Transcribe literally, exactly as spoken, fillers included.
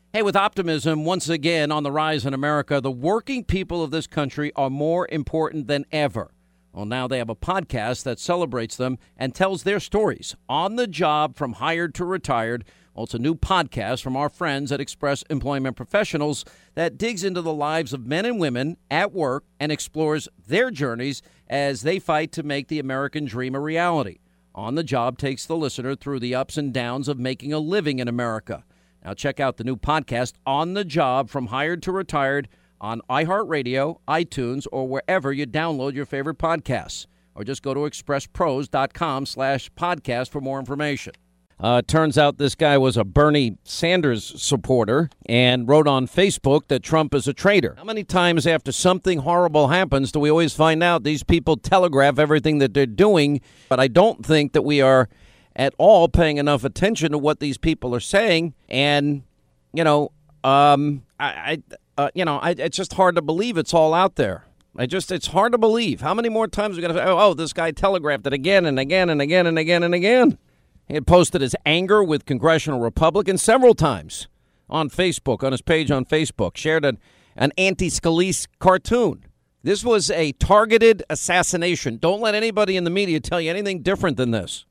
Hey, with optimism once again on the rise in America, the working people of this country are more important than ever. Well, now they have a podcast that celebrates them and tells their stories on the job from hired to retired. Well, it's a new podcast from our friends at Express Employment Professionals that digs into the lives of men and women at work and explores their journeys as they fight to make the American dream a reality. On the Job takes the listener through the ups and downs of making a living in America. Now check out the new podcast, On the Job, From Hired to Retired, on iHeartRadio, iTunes, or wherever you download your favorite podcasts. Or just go to expresspros.com slash podcast for more information. Uh, turns out this guy was a Bernie Sanders supporter and wrote on Facebook that Trump is a traitor. How many times after something horrible happens do we always find out these people telegraph everything that they're doing? But I don't think that we are at all paying enough attention to what these people are saying. And, you know, um, I, I uh, you know, I, it's just hard to believe it's all out there. I just, it's hard to believe. How many more times are we going to say, oh, oh, this guy telegraphed it again and again and again and again and again. He had posted his anger with congressional Republicans several times on Facebook, on his page on Facebook, shared an, an anti-Scalise cartoon. This was a targeted assassination. Don't let anybody in the media tell you anything different than this.